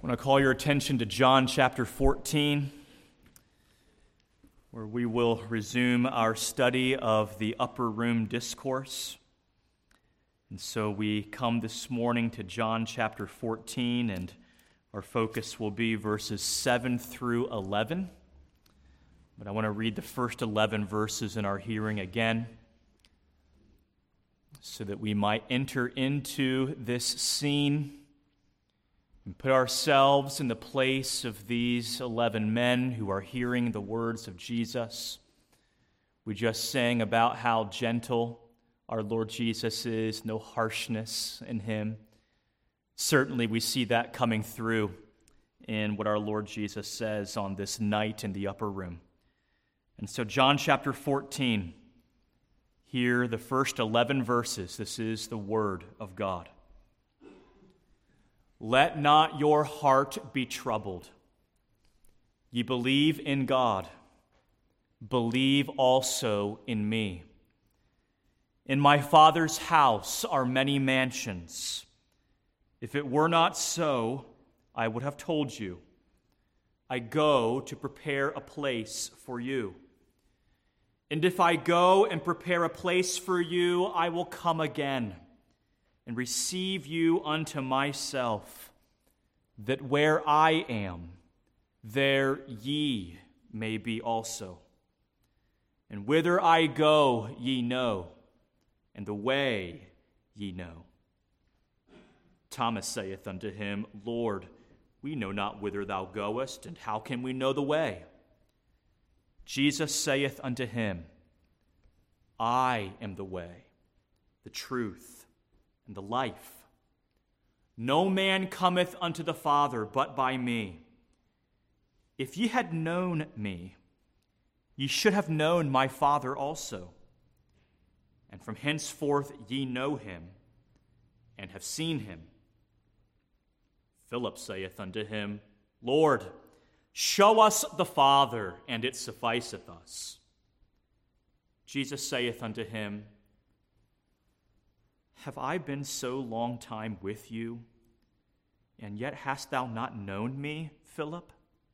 I want to call your attention to John chapter 14, where we will resume our study of the Upper Room Discourse. And so we come this morning to John chapter 14, and our focus will be verses 7 through 11. But I want to read the first 11 verses in our hearing again, so that we might enter into this scene and put ourselves in the place of these 11 men who are hearing the words of Jesus. We just sang about how gentle our Lord Jesus is, no harshness in him. Certainly we see that coming through in what our Lord Jesus says on this night in the upper room. And so John chapter 14, here the first 11 verses, this is the word of God. Let not your heart be troubled. Ye believe in God, believe also in me. In my Father's house are many mansions. If it were not so, I would have told you. I go to prepare a place for you. And if I go and prepare a place for you, I will come again and receive you unto myself, that where I am, there ye may be also. And whither I go ye know, and the way ye know. Thomas saith unto him, Lord, we know not whither thou goest, and how can we know the way? Jesus saith unto him, I am the way, the truth, and the life. No man cometh unto the Father but by me. If ye had known me, ye should have known my Father also. And from henceforth ye know him, and have seen him. Philip saith unto him, Lord, show us the Father, and it sufficeth us. Jesus saith unto him, Have I been so long time with you, and yet hast thou not known me, Philip?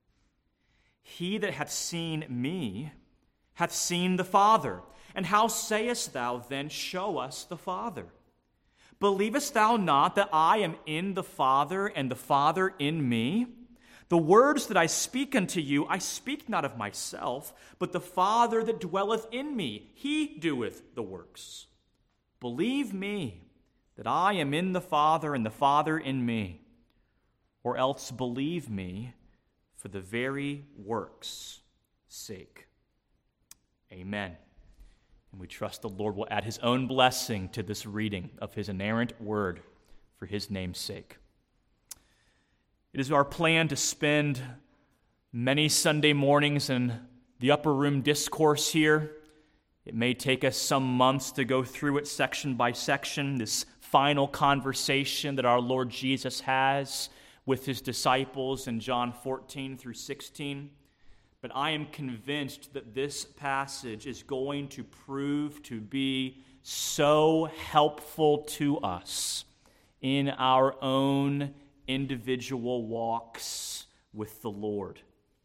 He that hath seen me hath seen the Father. And how sayest thou then, Show us the Father? Believest thou not that I am in the Father, and the Father in me? The words that I speak unto you, I speak not of myself, but the Father that dwelleth in me, he doeth the works. Believe me that I am in the Father, and the Father in me, or else believe me for the very works' sake. Amen. And we trust the Lord will add his own blessing to this reading of his inerrant word for his name's sake. It is our plan to spend many Sunday mornings in the upper room discourse here. It may take us some months to go through it section by section, this final conversation that our Lord Jesus has with his disciples in John 14 through 16. But I am convinced that this passage is going to prove to be so helpful to us in our own individual walks with the Lord.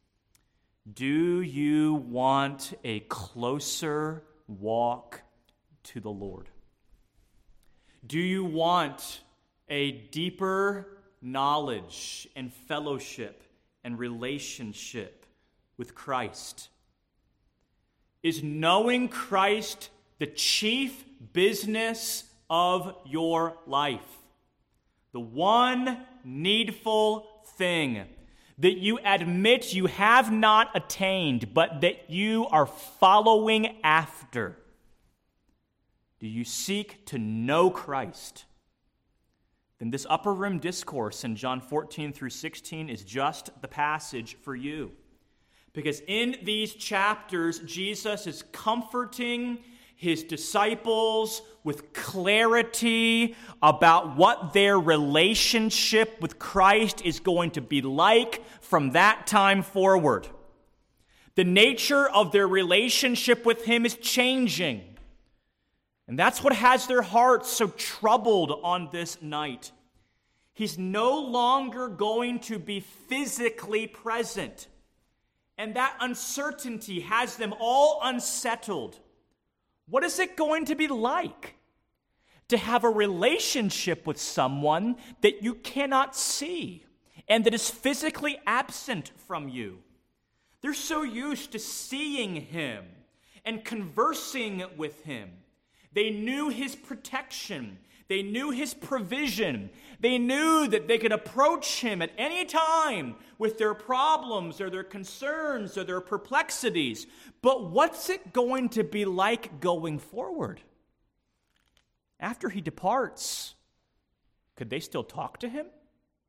Do you want a closer walk to the Lord? Do you want a deeper knowledge and fellowship and relationship with Christ? Is knowing Christ the chief business of your life? The one needful thing that you admit you have not attained, but that you are following after? Do you seek to know Christ? Then this upper room discourse in John 14 through 16 is just the passage for you. Because in these chapters, Jesus is comforting his disciples with clarity about what their relationship with Christ is going to be like from that time forward. The nature of their relationship with him is changing. And that's what has their hearts so troubled on this night. He's no longer going to be physically present. And that uncertainty has them all unsettled. What is it going to be like to have a relationship with someone that you cannot see and that is physically absent from you? They're so used to seeing him and conversing with him. They knew his protection. They knew his provision. They knew that they could approach him at any time with their problems or their concerns or their perplexities. But what's it going to be like going forward? After he departs, could they still talk to him?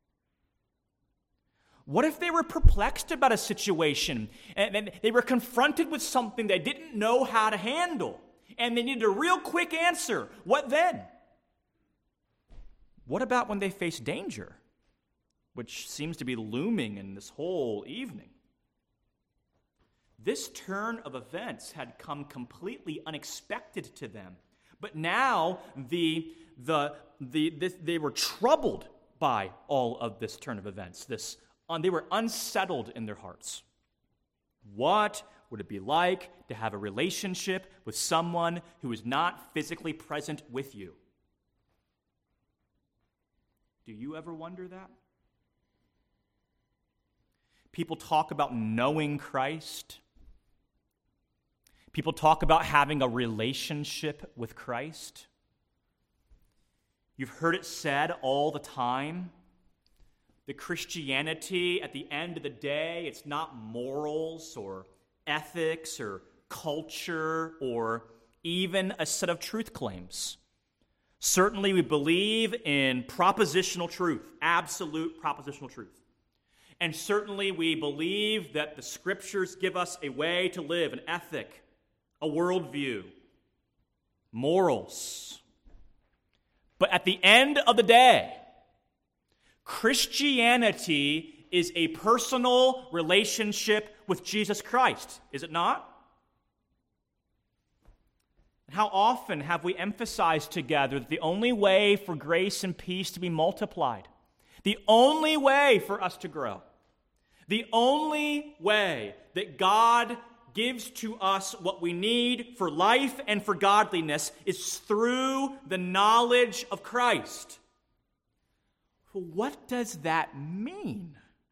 What if they were perplexed about a situation and they were confronted with something they didn't know how to handle and they needed a real quick answer? What then? What about when they face danger, which seems to be looming in this whole evening? This turn of events had come completely unexpected to them, but now they were troubled by all of this turn of events. They were unsettled in their hearts. What would it be like to have a relationship with someone who is not physically present with you? Do you ever wonder that? People talk about knowing Christ. People talk about having a relationship with Christ. You've heard it said all the time that Christianity, at the end of the day, it's not morals or ethics or culture or even a set of truth claims. Certainly we believe in propositional truth, absolute propositional truth. And certainly we believe that the Scriptures give us a way to live, an ethic, a worldview, morals. But at the end of the day, Christianity is a personal relationship with Jesus Christ, is it not? How often have we emphasized together that the only way for grace and peace to be multiplied, the only way for us to grow, the only way that God gives to us what we need for life and for godliness is through the knowledge of Christ? What does that mean?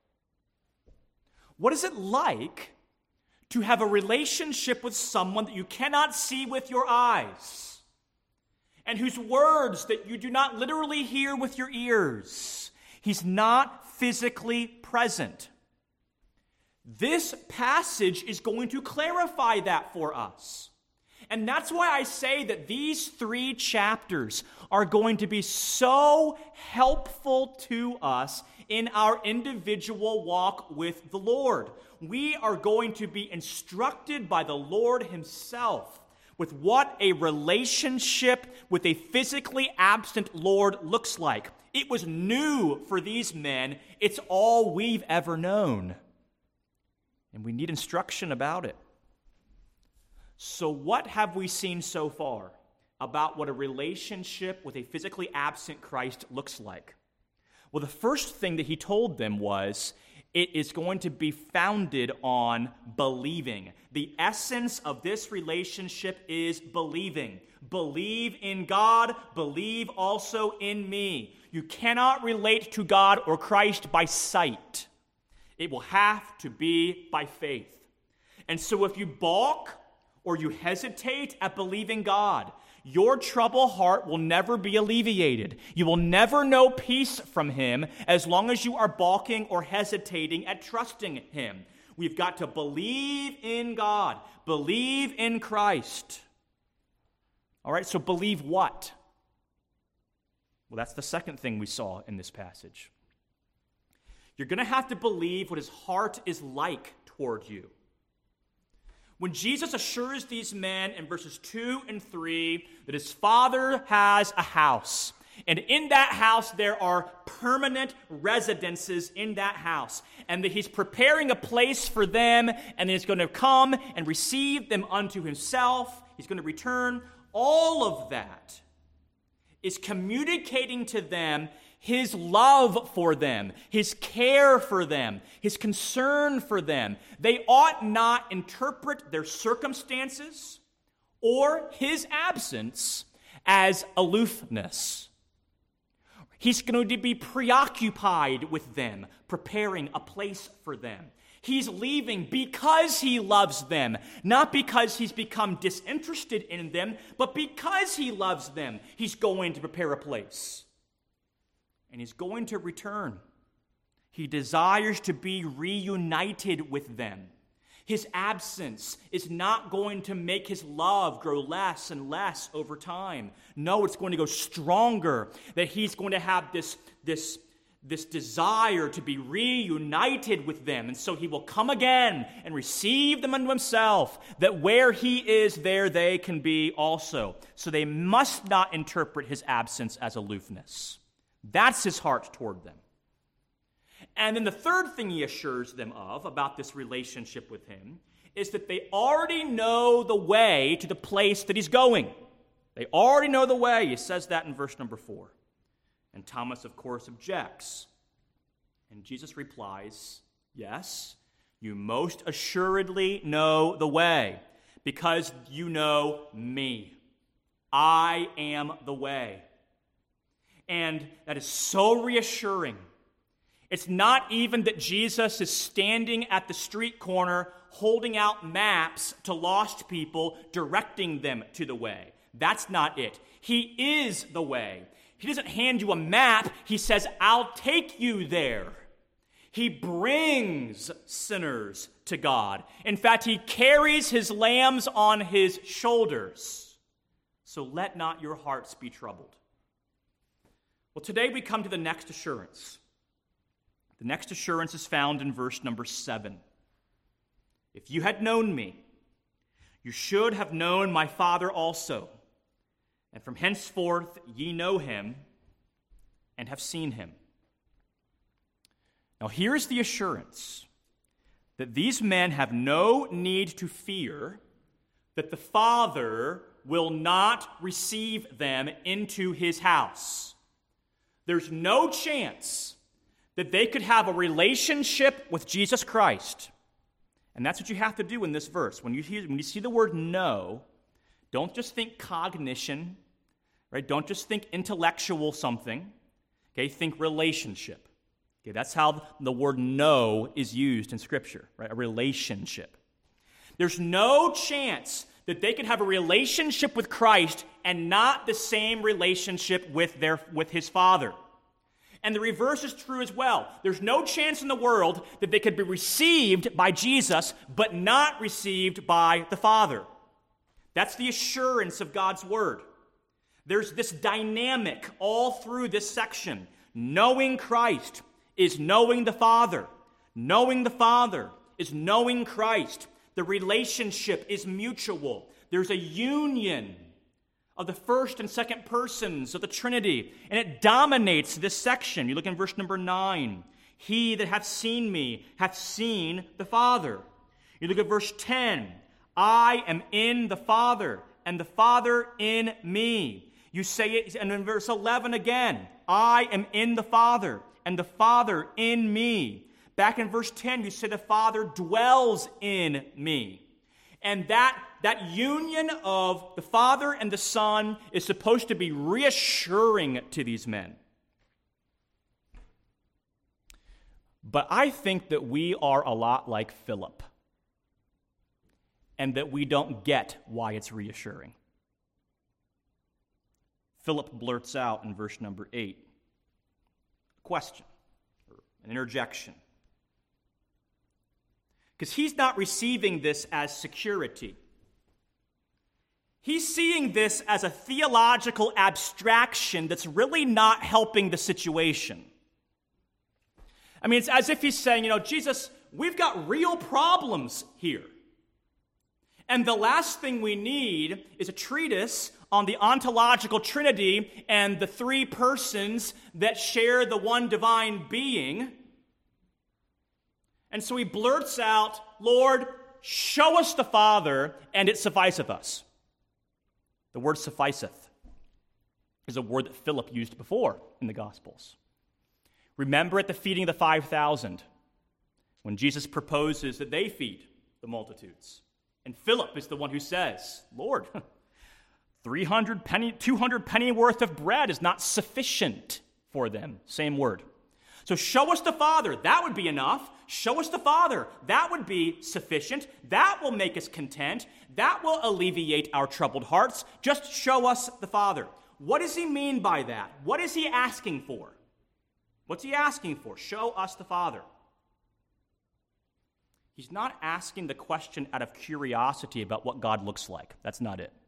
What is it like to have a relationship with someone that you cannot see with your eyes and whose words that you do not literally hear with your ears? He's not physically present. This passage is going to clarify that for us. And that's why I say that these 3 chapters are going to be so helpful to us in our individual walk with the Lord. We are going to be instructed by the Lord himself with what a relationship with a physically absent Lord looks like. It was new for these men. It's all we've ever known. And we need instruction about it. So what have we seen so far about what a relationship with a physically absent Christ looks like? Well, the first thing that he told them was it is going to be founded on believing. The essence of this relationship is believing. Believe in God, believe also in me. You cannot relate to God or Christ by sight. It will have to be by faith. And so if you balk or you hesitate at believing God, your troubled heart will never be alleviated. You will never know peace from him as long as you are balking or hesitating at trusting him. We've got to believe in God, believe in Christ. All right, so believe what? Well, that's the second thing we saw in this passage. You're going to have to believe what his heart is like toward you. When Jesus assures these men in verses 2 and 3 that his Father has a house, and in that house there are permanent residences in that house, and that he's preparing a place for them, and he's going to come and receive them unto himself, he's going to return, all of that is communicating to them his love for them, his care for them, his concern for them. They ought not interpret their circumstances or his absence as aloofness. He's going to be preoccupied with them, preparing a place for them. He's leaving because he loves them, not because he's become disinterested in them, but because he loves them. He's going to prepare a place. And he's going to return. He desires to be reunited with them. His absence is not going to make his love grow less and less over time. No, it's going to go stronger, that he's going to have this desire to be reunited with them. And so he will come again and receive them unto himself, that where he is, there they can be also. So they must not interpret his absence as aloofness. That's his heart toward them. And then the third thing he assures them of about this relationship with him is that they already know the way to the place that he's going. They already know the way. He says that in verse number 4. And Thomas, of course, objects. And Jesus replies, yes, you most assuredly know the way, because you know me. I am the way. And that is so reassuring. It's not even that Jesus is standing at the street corner holding out maps to lost people, directing them to the way. That's not it. He is the way. He doesn't hand you a map. He says, I'll take you there. He brings sinners to God. In fact, he carries his lambs on his shoulders. So let not your hearts be troubled. Well, today we come to the next assurance. The next assurance is found in verse number 7. If you had known me, you should have known my Father also. And from henceforth ye know him and have seen him. Now here's the assurance that these men have no need to fear that the Father will not receive them into his house. There's no chance that they could have a relationship with Jesus Christ. And that's what you have to do in this verse. When you see the word know, don't just think cognition, right? Don't just think intellectual something. Okay, think relationship. Okay, that's how the word know is used in Scripture, right? A relationship. There's no chance that they could have a relationship with Christ and not the same relationship with his Father. And the reverse is true as well. There's no chance in the world that they could be received by Jesus, but not received by the Father. That's the assurance of God's Word. There's this dynamic all through this section. Knowing Christ is knowing the Father. Knowing the Father is knowing Christ. The relationship is mutual. There's a union of the first and second persons of the Trinity, and it dominates this section. You look in verse number 9. He that hath seen me hath seen the Father. You look at verse 10. I am in the Father, and the Father in me. You say it, and in verse 11 again. I am in the Father, and the Father in me. Back in verse 10, you say the Father dwells in me. And that union of the Father and the Son is supposed to be reassuring to these men. But I think that we are a lot like Philip, and that we don't get why it's reassuring. Philip blurts out in verse number 8 a question, or an interjection. Because he's not receiving this as security. He's seeing this as a theological abstraction that's really not helping the situation. I mean, it's as if he's saying, Jesus, we've got real problems here. And the last thing we need is a treatise on the ontological Trinity and the three persons that share the one divine being. And so he blurts out, Lord, show us the Father, and it sufficeth us. The word sufficeth is a word that Philip used before in the Gospels. Remember at the feeding of the 5,000, when Jesus proposes that they feed the multitudes. And Philip is the one who says, Lord, 200 penny worth of bread is not sufficient for them. Same word. So show us the Father. That would be enough. Show us the Father. That would be sufficient. That will make us content. That will alleviate our troubled hearts. Just show us the Father. What does he mean by that? What is he asking for? What's he asking for? Show us the Father. He's not asking the question out of curiosity about what God looks like. That's not it.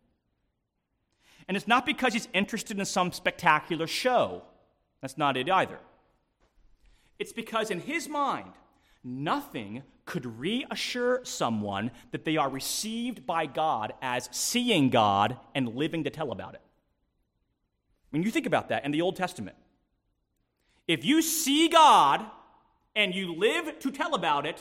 And it's not because he's interested in some spectacular show. That's not it either. It's because in his mind, nothing could reassure someone that they are received by God as seeing God and living to tell about it. When you think about that in the Old Testament, if you see God and you live to tell about it,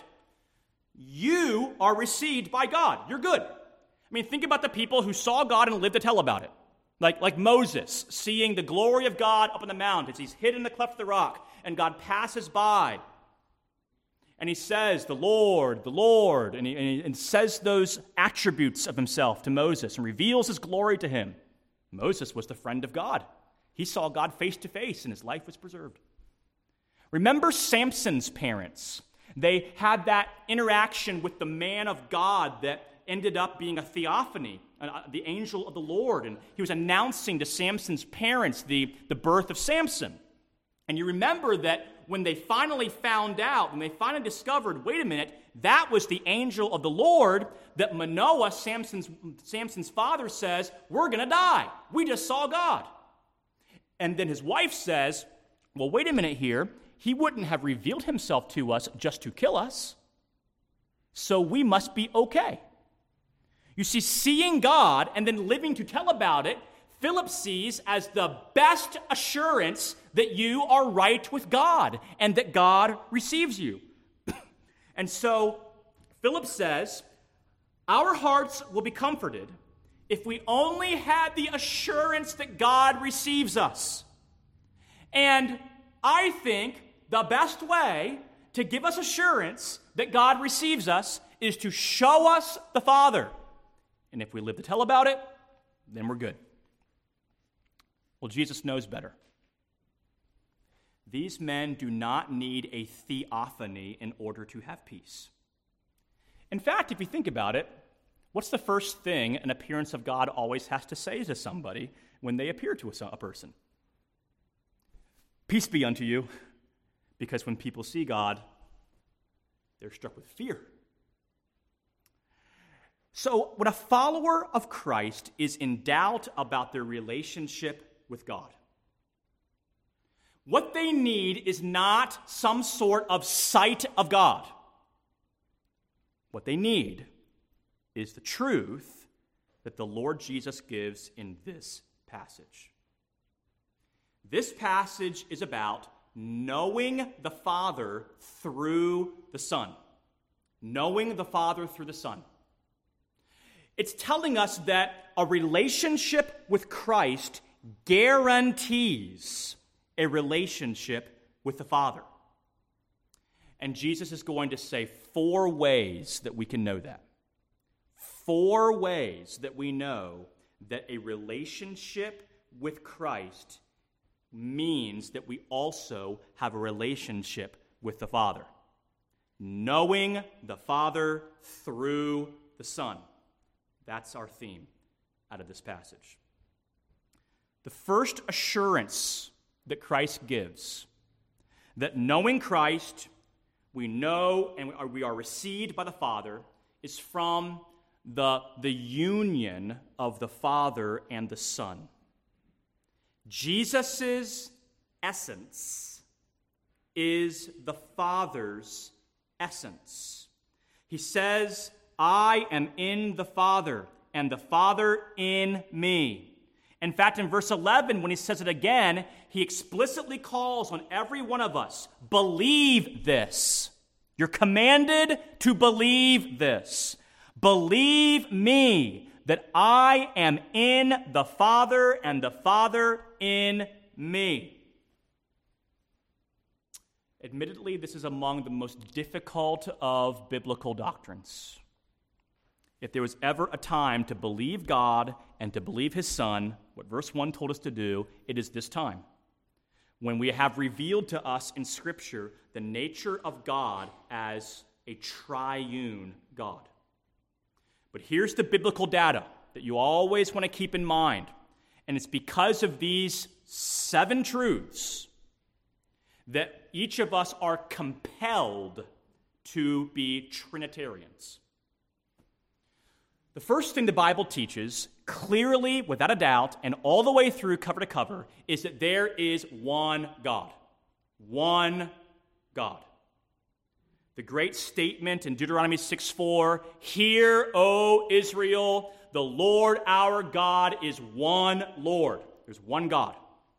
you are received by God. You're good. I mean, think about the people who saw God and lived to tell about it. Like Moses, seeing the glory of God up on the mount as he's hid in the cleft of the rock, and God passes by. And he says, the Lord, and he says those attributes of himself to Moses and reveals his glory to him. Moses was the friend of God. He saw God face to face, and his life was preserved. Remember Samson's parents. They had that interaction with the man of God that ended up being a theophany, the angel of the Lord. And he was announcing to Samson's parents the birth of Samson. And you remember that when they finally found out, when they finally discovered, wait a minute, that was the angel of the Lord, that Manoah, Samson's father, says, we're going to die. We just saw God. And then his wife says, well, wait a minute here. He wouldn't have revealed himself to us just to kill us. So we must be okay. You see, seeing God and then living to tell about it, Philip sees as the best assurance that you are right with God and that God receives you. And so Philip says, our hearts will be comforted if we only had the assurance that God receives us. And I think the best way to give us assurance that God receives us is to show us the Father. And if we live to tell about it, then we're good. Well, Jesus knows better. These men do not need a theophany in order to have peace. In fact, if you think about it, what's the first thing an appearance of God always has to say to somebody when they appear to a person? Peace be unto you. Because when people see God, they're struck with fear. So when a follower of Christ is in doubt about their relationship with God, what they need is not some sort of sight of God. What they need is the truth that the Lord Jesus gives in this passage. This passage is about knowing the Father through the Son. Knowing the Father through the Son. It's telling us that a relationship with Christ guarantees a relationship with the Father. And Jesus is going to say 4 ways that we can know that. 4 ways that we know that a relationship with Christ means that we also have a relationship with the Father. Knowing the Father through the Son. That's our theme out of this passage. The first assurance that Christ gives, that knowing Christ, we know and we are received by the Father, is from the union of the Father and the Son. Jesus' essence is the Father's essence. He says, I am in the Father, and the Father in me. In fact, in verse 11, when he says it again, he explicitly calls on every one of us, believe this. You're commanded to believe this. Believe me, that I am in the Father and the Father in me. admittedly, this is among the most difficult of biblical doctrines. If there was ever a time to believe God and to believe his Son, what verse 1 told us to do, it is this time, when we have revealed to us in Scripture the nature of God as a triune God. But here's the biblical data that you always want to keep in mind, and it's because of these 7 truths that each of us are compelled to be Trinitarians. The first thing the Bible teaches, clearly, without a doubt, and all the way through cover to cover, is that there is one God. One God. The great statement in Deuteronomy 6:4, "Hear, O Israel, the Lord our God is one Lord." There's one God.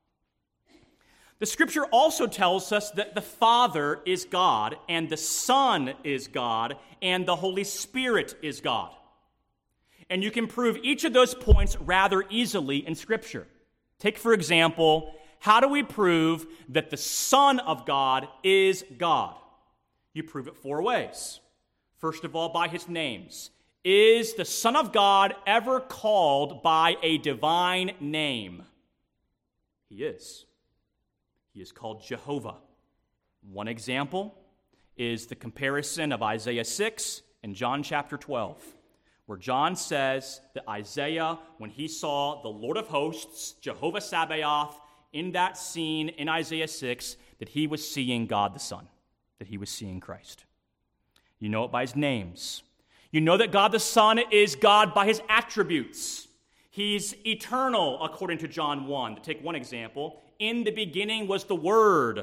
The Scripture also tells us that the Father is God, and the Son is God, and the Holy Spirit is God. And you can prove each of those points rather easily in Scripture. Take, for example, how do we prove that the Son of God is God? You prove it 4 ways. First of all, by his names. Is the Son of God ever called by a divine name? He is. He is called Jehovah. One example is the comparison of Isaiah 6 and John chapter 12, where John says that Isaiah, when he saw the Lord of hosts, Jehovah Sabaoth, in that scene in Isaiah 6, that he was seeing God the Son, that he was seeing Christ. You know it by his names. You know that God the Son is God by his attributes. He's eternal, according to John 1. To take one example, in the beginning was the Word.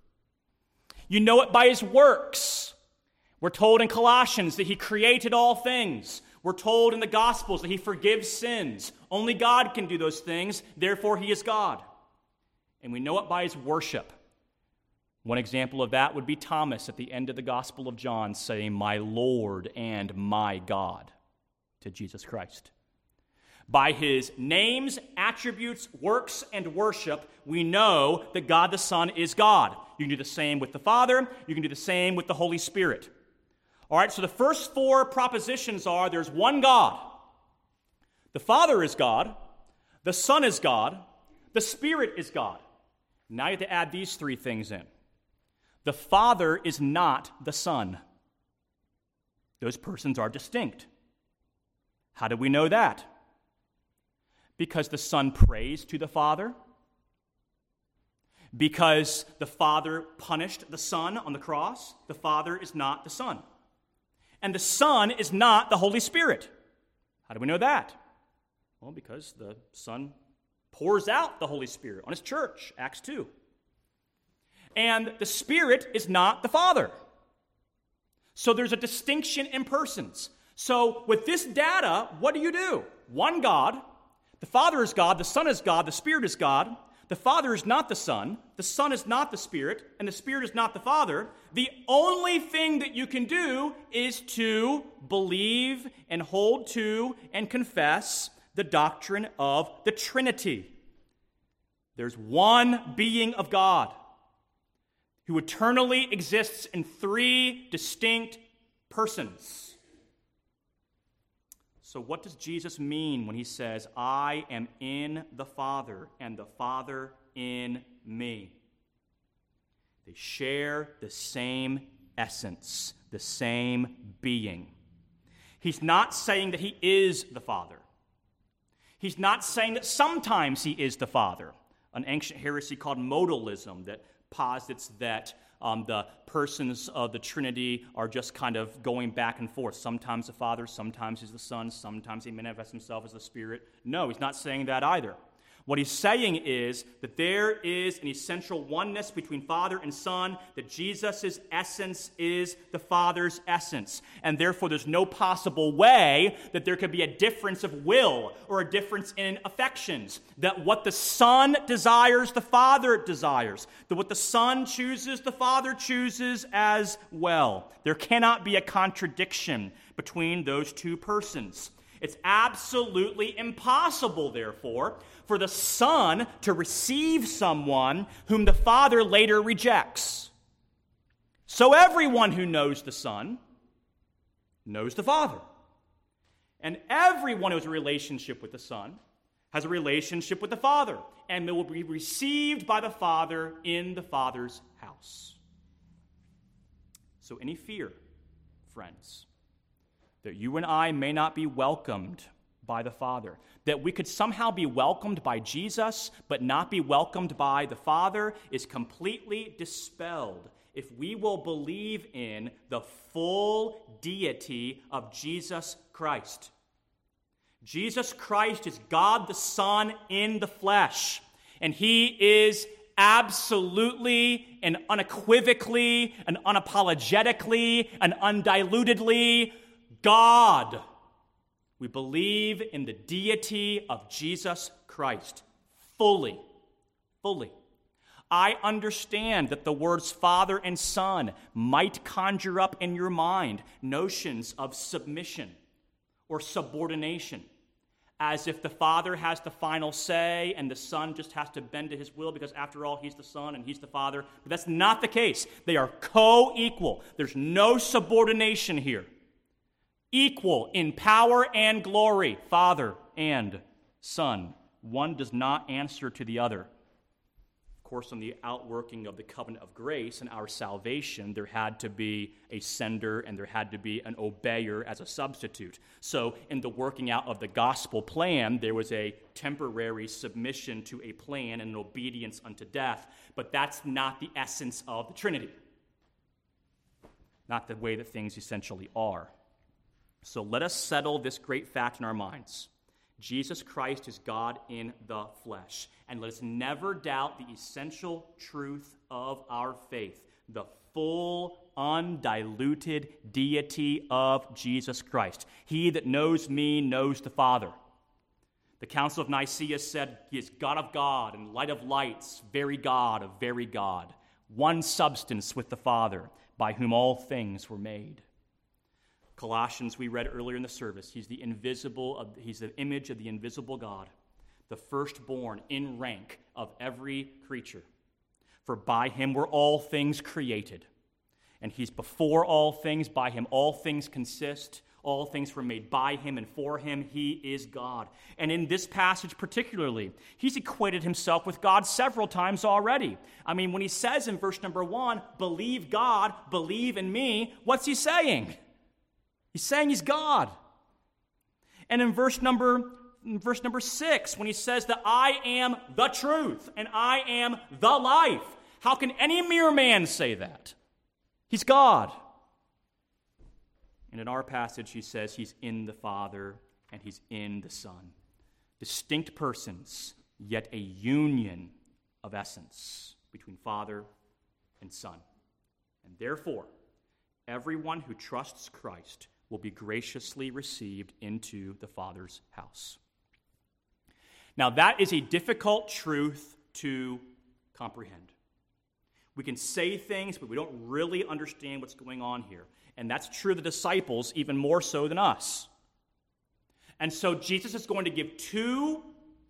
You know it by his works. We're told in Colossians that he created all things. We're told in the Gospels that he forgives sins. Only God can do those things, therefore he is God. And we know it by his worship. One example of that would be Thomas at the end of the Gospel of John saying, "My Lord and my God," to Jesus Christ. By his names, attributes, works, and worship, we know that God the Son is God. You can do the same with the Father. You can do the same with the Holy Spirit. All right, so the first 4 propositions are there's one God. The Father is God. The Son is God. The Spirit is God. Now you have to add these 3 things in. The Father is not the Son. Those persons are distinct. How do we know that? Because the Son prays to the Father. Because the Father punished the Son on the cross. The Father is not the Son. And the Son is not the Holy Spirit. How do we know that? Well, because the Son pours out the Holy Spirit on his church, Acts 2. And the Spirit is not the Father. So there's a distinction in persons. So with this data, what do? One God. The Father is God, the Son is God, the Spirit is God. The Father is not the Son is not the Spirit, and the Spirit is not the Father. The only thing that you can do is to believe and hold to and confess the doctrine of the Trinity. There's one being of God who eternally exists in 3 distinct persons. So what does Jesus mean when he says, "I am in the Father and the Father in me"? They share the same essence, the same being. He's not saying that he is the Father. He's not saying that sometimes he is the Father. An ancient heresy called modalism that posits that the persons of the Trinity are just kind of going back and forth. Sometimes the Father, sometimes he's the Son, sometimes he manifests himself as the Spirit. No, he's not saying that either. What he's saying is that there is an essential oneness between Father and Son, that Jesus' essence is the Father's essence. And therefore, there's no possible way that there could be a difference of will or a difference in affections. That what the Son desires, the Father desires. That what the Son chooses, the Father chooses as well. There cannot be a contradiction between those 2 persons. It's absolutely impossible, therefore, for the Son to receive someone whom the Father later rejects. So everyone who knows the Son knows the Father. And everyone who has a relationship with the Son has a relationship with the Father, and will be received by the Father in the Father's house. So any fear, friends, that you and I may not be welcomed by the Father, that we could somehow be welcomed by Jesus but not be welcomed by the Father, is completely dispelled if we will believe in the full deity of Jesus Christ. Jesus Christ is God the Son in the flesh, and he is absolutely and unequivocally and unapologetically and undilutedly God. We believe in the deity of Jesus Christ fully. I understand that the words Father and Son might conjure up in your mind notions of submission or subordination, as if the Father has the final say and the Son just has to bend to his will because, after all, he's the Son and he's the Father. But that's not the case. They are co-equal. There's no subordination here. Equal in power and glory, Father and Son. One does not answer to the other. Of course, on the outworking of the covenant of grace and our salvation, there had to be a sender and there had to be an obeyer as a substitute. So in the working out of the gospel plan, there was a temporary submission to a plan and an obedience unto death. But that's not the essence of the Trinity. Not the way that things essentially are. So let us settle this great fact in our minds. Jesus Christ is God in the flesh. And let us never doubt the essential truth of our faith, the full, undiluted deity of Jesus Christ. He that knows me knows the Father. The Council of Nicaea said he is God of God and light of lights, very God of very God, one substance with the Father, by whom all things were made. Colossians, we read earlier in the service, he's the image of the invisible God, the firstborn in rank of every creature. For by him were all things created, and he's before all things. By him all things consist. All things were made by him, and for him he is God. And in this passage particularly, he's equated himself with God several times already. I mean, when he says in verse number 1, believe God, believe in me, what's he saying? He's saying he's God. And in verse number 6, when he says that I am the truth and I am the life, how can any mere man say that? He's God. And in our passage, he says he's in the Father and he's in the Son. Distinct persons, yet a union of essence between Father and Son. And therefore, everyone who trusts Christ will be graciously received into the Father's house. Now, that is a difficult truth to comprehend. We can say things, but we don't really understand what's going on here. And that's true of the disciples even more so than us. And so Jesus is going to give two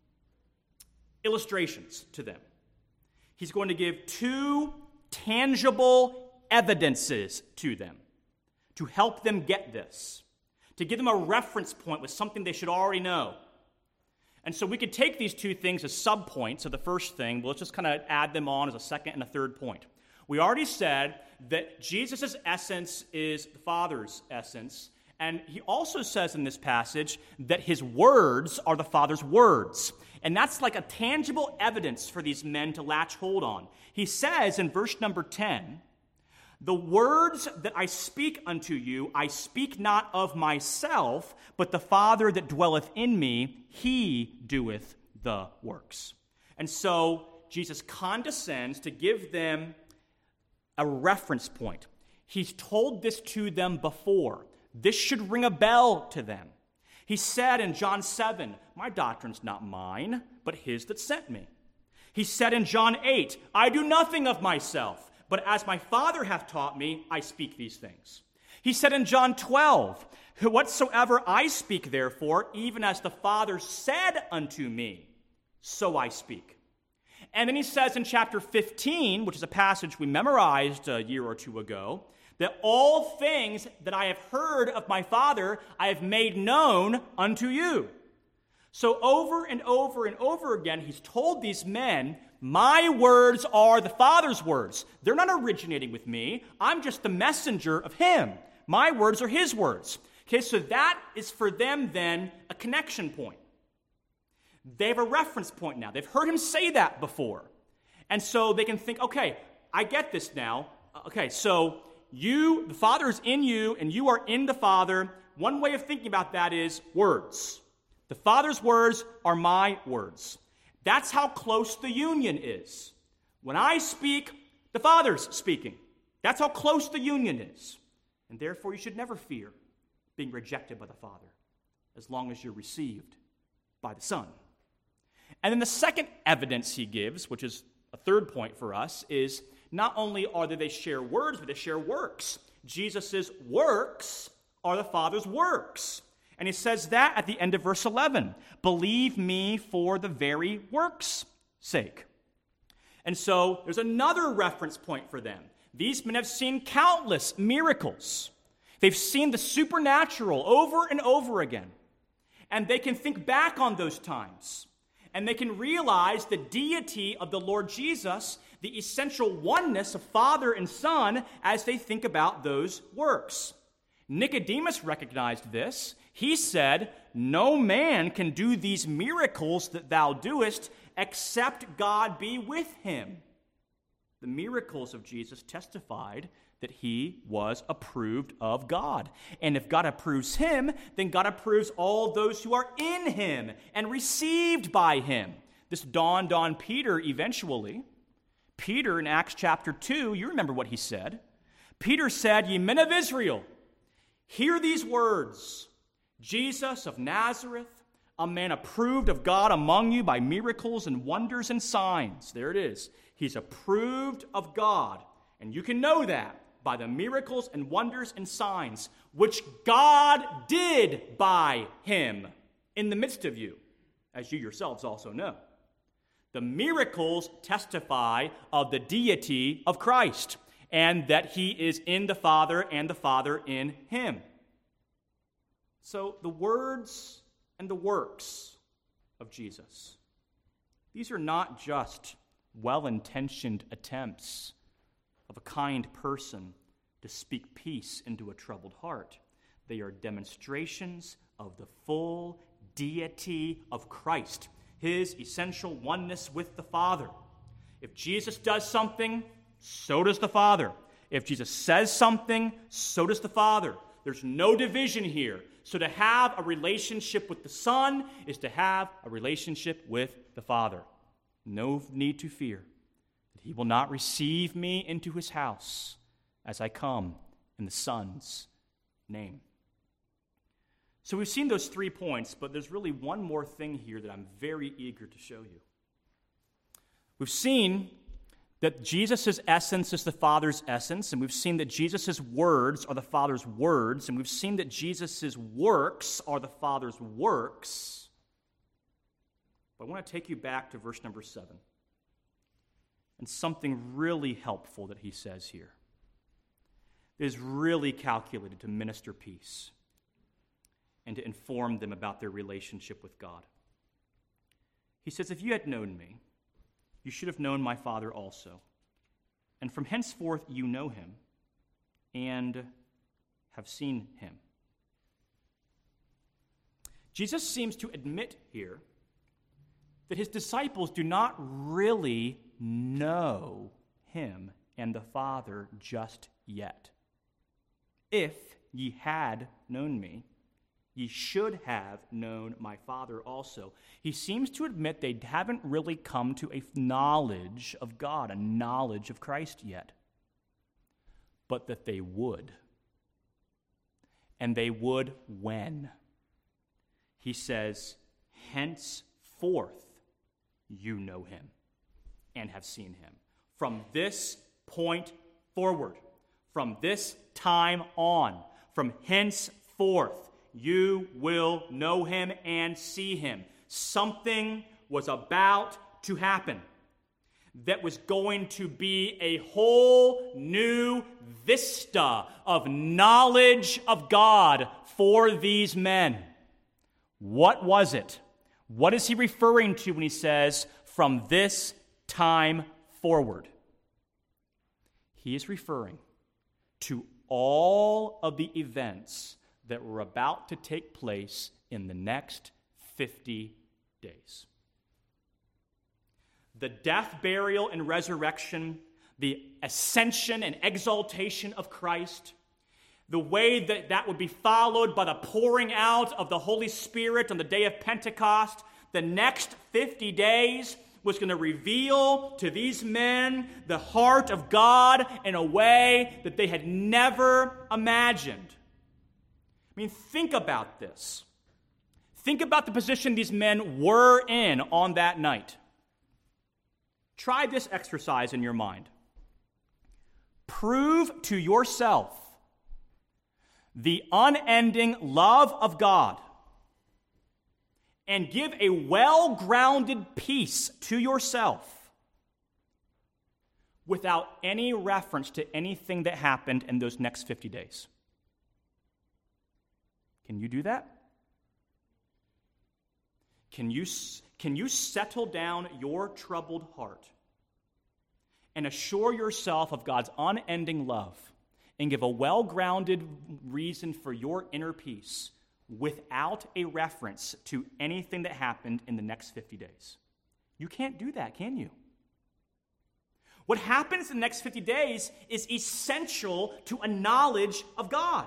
illustrations to them. He's going to give two tangible evidences to them to help them get this, to give them a reference point with something they should already know. And so we could take these two things as subpoints of the first thing, but let's just kind of add them on as a second and a third point. We already said that Jesus' essence is the Father's essence, and he also says in this passage that his words are the Father's words. And that's like a tangible evidence for these men to latch hold on. He says in verse number 10, the words that I speak unto you, I speak not of myself, but the Father that dwelleth in me, he doeth the works. And so Jesus condescends to give them a reference point. He's told this to them before. This should ring a bell to them. He said in John 7, my doctrine's not mine, but his that sent me. He said in John 8, I do nothing of myself, but as my Father hath taught me, I speak these things. He said in John 12, whatsoever I speak therefore, even as the Father said unto me, so I speak. And then he says in chapter 15, which is a passage we memorized a year or two ago, that all things that I have heard of my Father I have made known unto you. So over and over and over again, he's told these men, my words are the Father's words. They're not originating with me. I'm just the messenger of him. My words are his words. Okay, so that is for them then a connection point. They have a reference point now. They've heard him say that before. And so they can think, okay, I get this now. Okay, so the Father is in you and you are in the Father. One way of thinking about that is words. The Father's words are my words. That's how close the union is. When I speak, the Father's speaking. That's how close the union is. And therefore you should never fear being rejected by the Father as long as you're received by the Son. And then the second evidence he gives, which is a third point for us, is not only they share words, but they share works. Jesus' works are the Father's works. And he says that at the end of verse 11. Believe me for the very works' sake. And so there's another reference point for them. These men have seen countless miracles. They've seen the supernatural over and over again. And they can think back on those times. And they can realize the deity of the Lord Jesus, the essential oneness of Father and Son, as they think about those works. Nicodemus recognized this. He said, no man can do these miracles that thou doest except God be with him. The miracles of Jesus testified that he was approved of God. And if God approves him, then God approves all those who are in him and received by him. This dawned on Peter eventually. Peter in Acts chapter 2, you remember what he said. Peter said, ye men of Israel, hear these words. Jesus of Nazareth, a man approved of God among you by miracles and wonders and signs. There it is. He's approved of God. And you can know that by the miracles and wonders and signs which God did by him in the midst of you, as you yourselves also know. The miracles testify of the deity of Christ and that he is in the Father and the Father in him. So the words and the works of Jesus, these are not just well-intentioned attempts of a kind person to speak peace into a troubled heart. They are demonstrations of the full deity of Christ, his essential oneness with the Father. If Jesus does something, so does the Father. If Jesus says something, so does the Father. There's no division here. So to have a relationship with the Son is to have a relationship with the Father. No need to fear that he will not receive me into his house as I come in the Son's name. So we've seen those 3 points, but there's really one more thing here that I'm very eager to show you. We've seen that Jesus' essence is the Father's essence, and we've seen that Jesus' words are the Father's words, and we've seen that Jesus' works are the Father's works. But I want to take you back to verse number 7, and something really helpful that he says here is really calculated to minister peace and to inform them about their relationship with God. He says, if you had known me, you should have known my Father also. And from henceforth you know him and have seen him. Jesus seems to admit here that his disciples do not really know him and the Father just yet. If ye had known me, ye should have known my Father also. He seems to admit they haven't really come to a knowledge of God, a knowledge of Christ yet, but that they would. And they would when? He says, henceforth you know him and have seen him. From this point forward, from this time on, from henceforth, you will know him and see him. Something was about to happen. that was going to be a whole new vista of knowledge of God for these men. What was it? What is he referring to when he says, from this time forward? He is referring to all of the events that were about to take place in the next 50 days. The death, burial, and resurrection, the ascension and exaltation of Christ, the way that that would be followed by the pouring out of the Holy Spirit on the day of Pentecost, the next 50 days was going to reveal to these men the heart of God in a way that they had never imagined. I mean, think about this. Think about the position these men were in on that night. Try this exercise in your mind. Prove to yourself the unending love of God and give a well-grounded peace to yourself without any reference to anything that happened in those next 50 days. Can you do that? Can you settle down your troubled heart and assure yourself of God's unending love and give a well-grounded reason for your inner peace without a reference to anything that happened in the next 50 days? You can't do that, can you? What happens in the next 50 days is essential to a knowledge of God.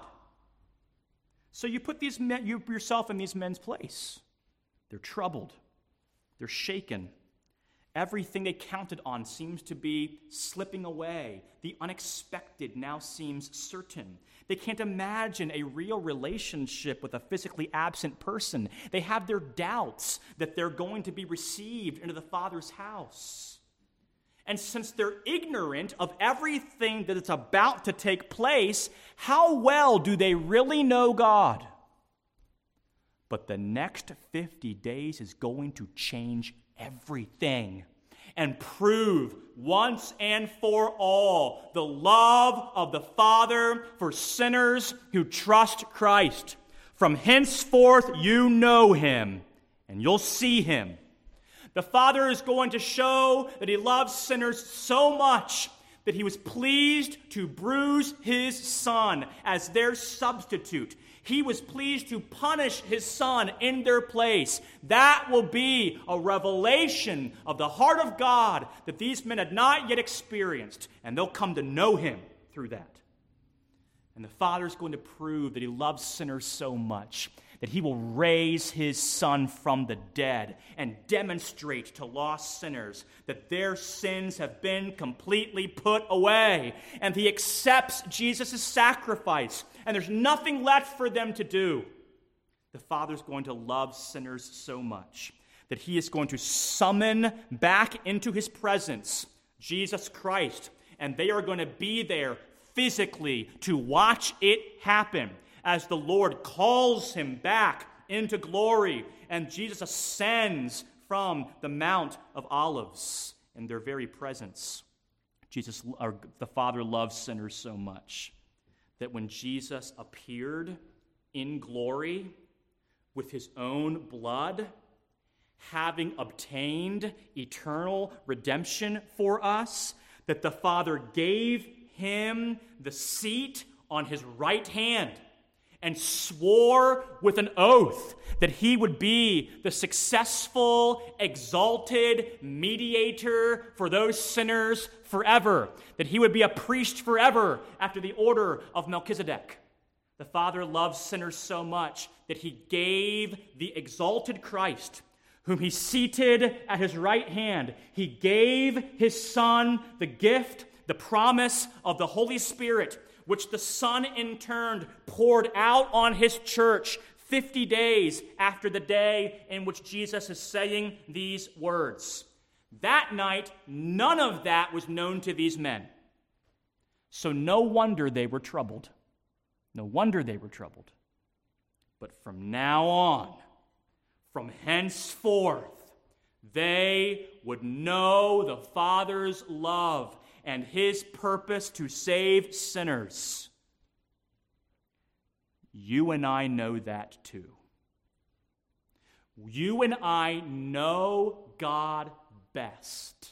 So you put yourself in these men's place. They're troubled. They're shaken. Everything they counted on seems to be slipping away. The unexpected now seems certain. They can't imagine a real relationship with a physically absent person. They have their doubts that they're going to be received into the Father's house. And since they're ignorant of everything that is about to take place, how well do they really know God? But the next 50 days is going to change everything and prove once and for all the love of the Father for sinners who trust Christ. From henceforth you know him, and you'll see him. The Father is going to show that he loves sinners so much that he was pleased to bruise his Son as their substitute. He was pleased to punish his Son in their place. That will be a revelation of the heart of God that these men had not yet experienced, and they'll come to know him through that. And the Father is going to prove that he loves sinners so much that he will raise his Son from the dead and demonstrate to lost sinners that their sins have been completely put away. And he accepts Jesus' sacrifice, and there's nothing left for them to do. The Father's going to love sinners so much that he is going to summon back into his presence Jesus Christ, and they are going to be there physically to watch it happen as the Lord calls him back into glory and Jesus ascends from the Mount of Olives in their very presence. The Father loves sinners so much that when Jesus appeared in glory with his own blood, having obtained eternal redemption for us, that the Father gave him the seat on his right hand and swore with an oath that he would be the successful, exalted mediator for those sinners forever, that he would be a priest forever after the order of Melchizedek. The Father loves sinners so much that he gave the exalted Christ, whom he seated at his right hand. He gave his Son the gift, the promise of the Holy Spirit, which the Son in turn poured out on his church 50 days after the day in which Jesus is saying these words. That night, none of that was known to these men. So no wonder they were troubled. No wonder they were troubled. But from now on, from henceforth, They would know the Father's love and his purpose to save sinners. You and I know that too. You and I know God best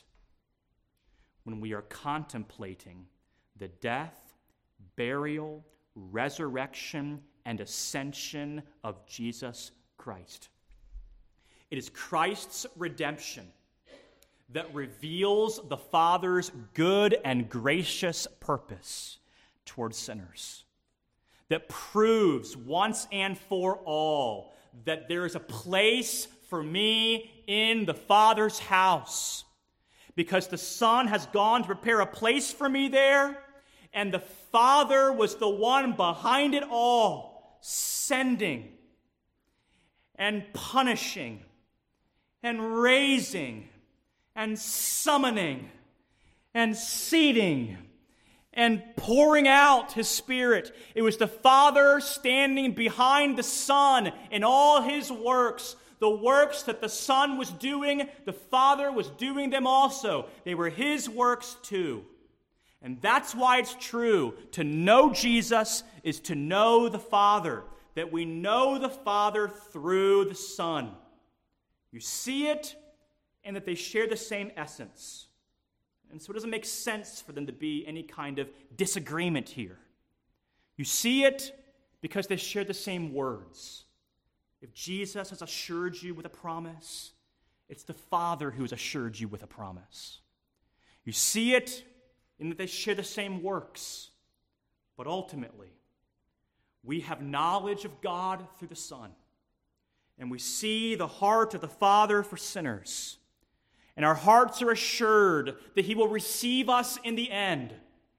when we are contemplating the death, burial, resurrection, and ascension of Jesus Christ. It is Christ's redemption that reveals the Father's good and gracious purpose towards sinners, that proves once and for all that there is a place for me in the Father's house, because the Son has gone to prepare a place for me there, and the Father was the one behind it all, sending and punishing and raising and summoning and seating and pouring out his Spirit. It was the Father standing behind the Son in all his works. The works that the Son was doing, the Father was doing them also. They were his works too. And that's why it's true. To know Jesus is to know the Father, that we know the Father through the Son. You see it, and that they share the same essence. And so it doesn't make sense for them to be any kind of disagreement here. You see it because they share the same words. If Jesus has assured you with a promise, it's the Father who has assured you with a promise. You see it in that they share the same works. But ultimately, we have knowledge of God through the Son. And we see the heart of the Father for sinners. And our hearts are assured that he will receive us in the end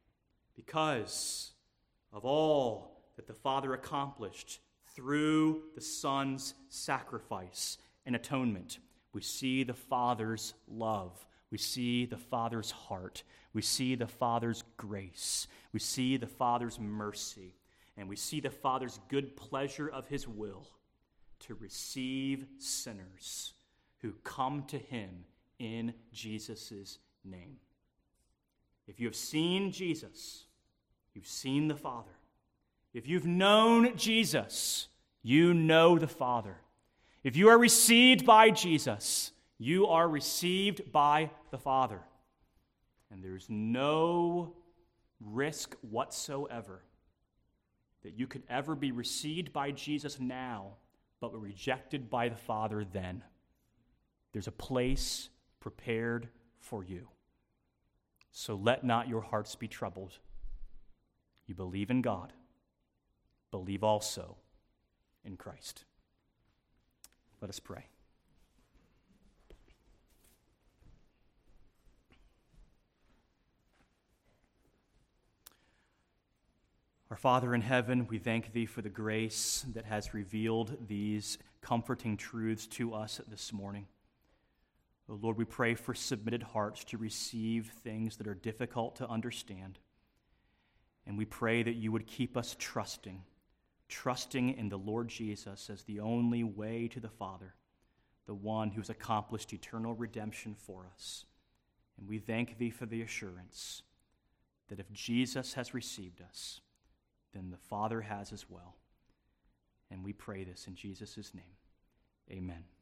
because of all that the Father accomplished through the Son's sacrifice and atonement. We see the Father's love. We see the Father's heart. We see the Father's grace. We see the Father's mercy. And we see the Father's good pleasure of his will to receive sinners who come to him in Jesus' name. If you have seen Jesus, you've seen the Father. If you've known Jesus, you know the Father. If you are received by Jesus, you are received by the Father. And there's no risk whatsoever that you could ever be received by Jesus now, but were rejected by the Father then. There's a place prepared for you. So let not your hearts be troubled. You believe in God. Believe also in Christ. Let us pray. Our Father in heaven, we thank thee for the grace that has revealed these comforting truths to us this morning. Oh Lord, we pray for submitted hearts to receive things that are difficult to understand. And we pray that you would keep us trusting in the Lord Jesus as the only way to the Father, the one who's accomplished eternal redemption for us. And we thank thee for the assurance that if Jesus has received us, then the Father has as well. And we pray this in Jesus' name. Amen.